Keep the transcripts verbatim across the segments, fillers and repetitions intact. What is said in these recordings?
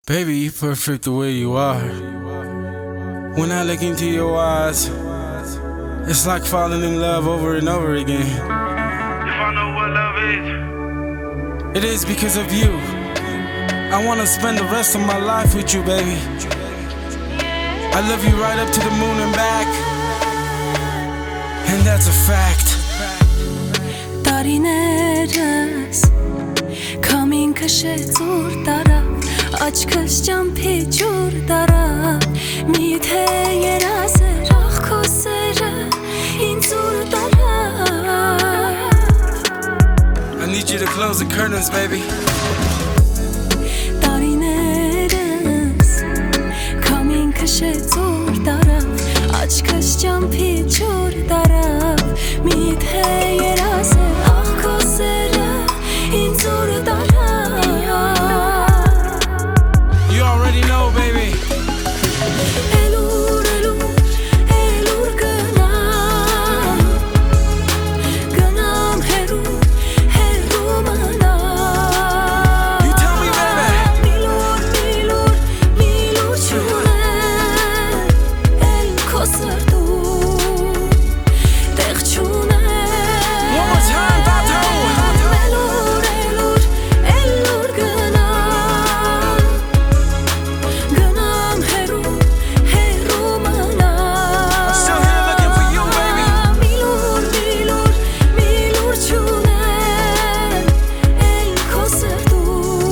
Baby, you perfect the way you are. When I look into your eyes, it's like falling in love over and over again. If I know what love is, it is because of you. I wanna spend the rest of my life with you, baby. I love you right up to the moon and back, and that's a fact. Տարիներս քամին քշեցուր տարավ, աչքս ճամփի ջուր տարավ, միթե երազեր ախ քո սերը ինձ ուր տարավ. I need you to close the curtains, baby. Տարիներս քամին քշեցուր տարավ, աչքս ճամփի ջուր տարավ, միթե երազեր ախ քո սերը ինձ ուր տարավ. You already know, baby. Elur, elur, elur gânam, gânam heru, heru manam. You tell me, baby. Milur, milur, milur çuner, el ko sırtu, teg çuner. One more time, Bato. Elur, elur, elur gânam, gânam heru, heru manam. I'm still here looking for you, baby. Milur, milur, milur çuner, el ko sırtu,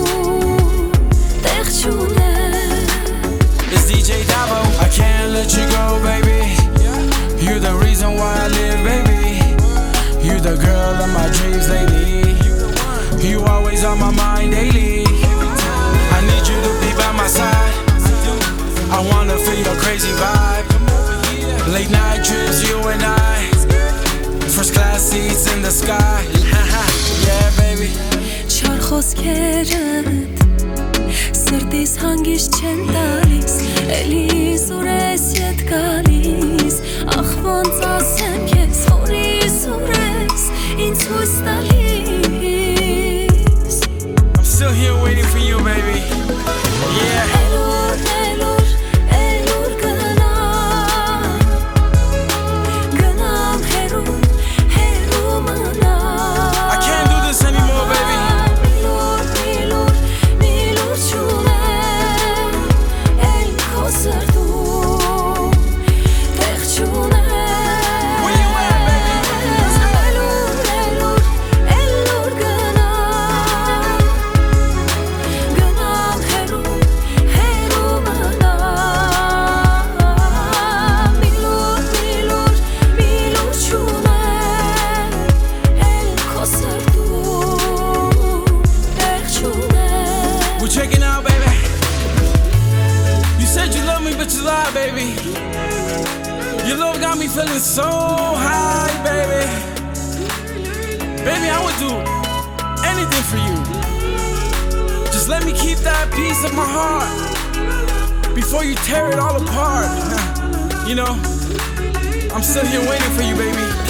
teg çuner. It's D J Davo. I can't let you go, baby. You're the reason why I live, baby. You're the girl of my dreams lately. You always on my mind daily. I need you to be by my side. I wanna feel your crazy vibe. Late night trips, you and I. First class seats in the sky. Yeah, baby. Չար խոսքերդ սրտիս հանգիստ չեն տալիս, էլի զուր ես ետ գալիս, ախ ոնց ասեմ քեզ, որ իզուր ես ինձ հույս տալիս. I'm still here waiting for you, baby. Yeah. Elur, elur, elur gânam, gânam heru, heru manam. I can't do this anymore, baby. Milur, milur, milur çuner, el ko sırtu, teg çuner. Where you at, baby? Elur, elur, elur gânam, gânam heru, heru manam. Milur, milur, milur çuner, el ko sırtu, teg çuner. We're checking out, baby. You said you love me, but you lied, baby. Your love got me feeling so high, baby. Baby, I would do anything for you. Just let me keep that piece of my heart before you tear it all apart. You know, I'm still here waiting for you, baby.